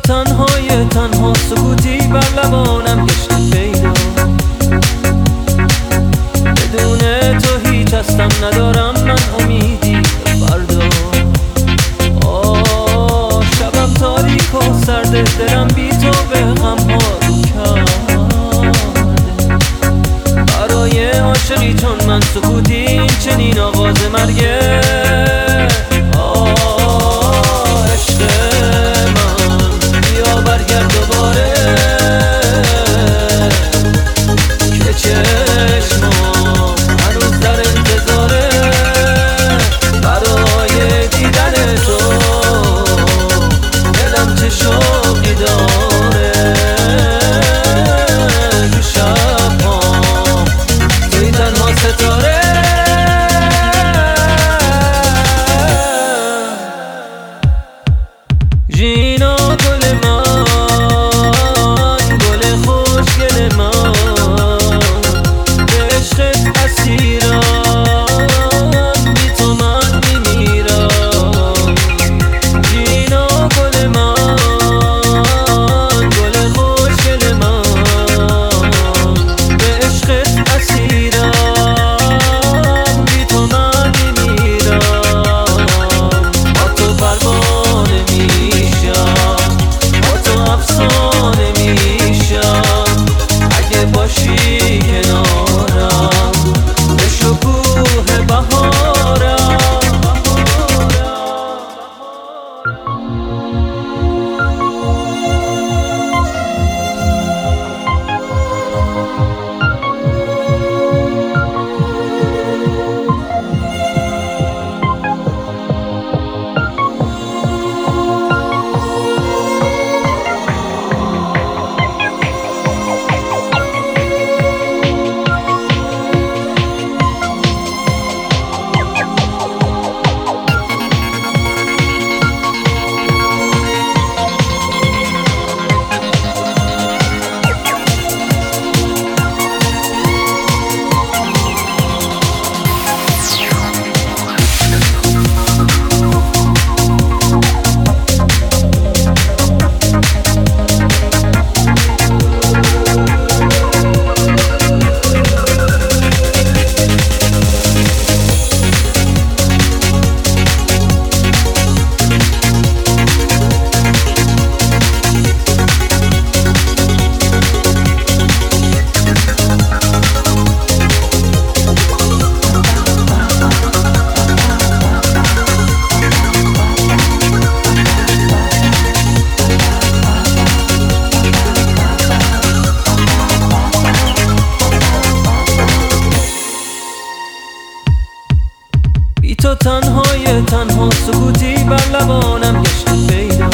تنهای تنها سکوتی بر لبانم گشت پیدا. بدون تو هیچ هستم ندارم من امیدی به فردا. شبم تاریک و سرده، دلم بی تو به غم ها رو کرده. برای عاشقی چون من سکوتی این چنین آغاز مرگه. ژینا گل من، گل خوشگل من، به عشقت اسیرم، بی تو من میمیرم. ژینا گل من، گل خوشگل من، به عشقت اسیرم، بی تو من میمیرم. با تو پروانه افسانه میشم اگه باشی کنارم، به شکوه بهارم. بی تو تنهای تنها سکوتی بر لبانم گشت پیدا.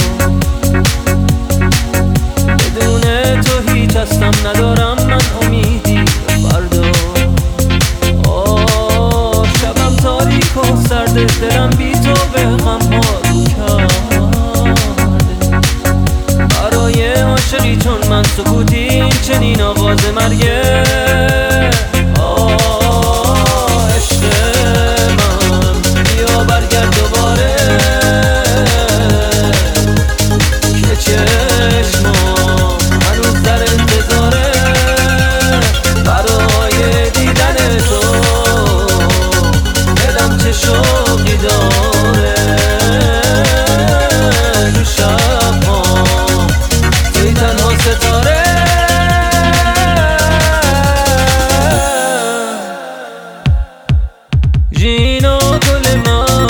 بدون تو هیچ هستم ندارم من امیدی به فردا. شبم تاریک و سرده، دلم بی تو به غم ها رو کرده. برای عاشقی چون من سکوتی این چنین آغاز مرگه. ژینا گل من،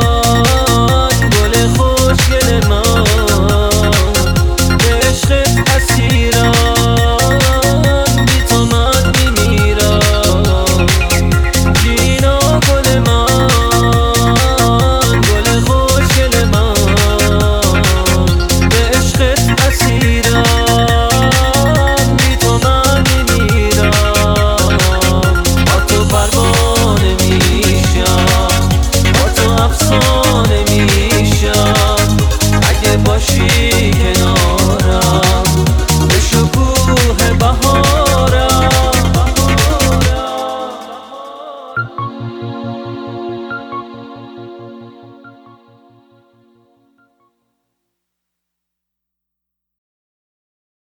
گل خوشگل من، به عشقت اسیرم، بی تو من میمیرم. ژینا گل من، گل خوشگل من، به عشقت اسیرم، بی تو من میمیرم. با تو پروانه افسانه میشم اگه باشی کنارم، به شکوه بهارم.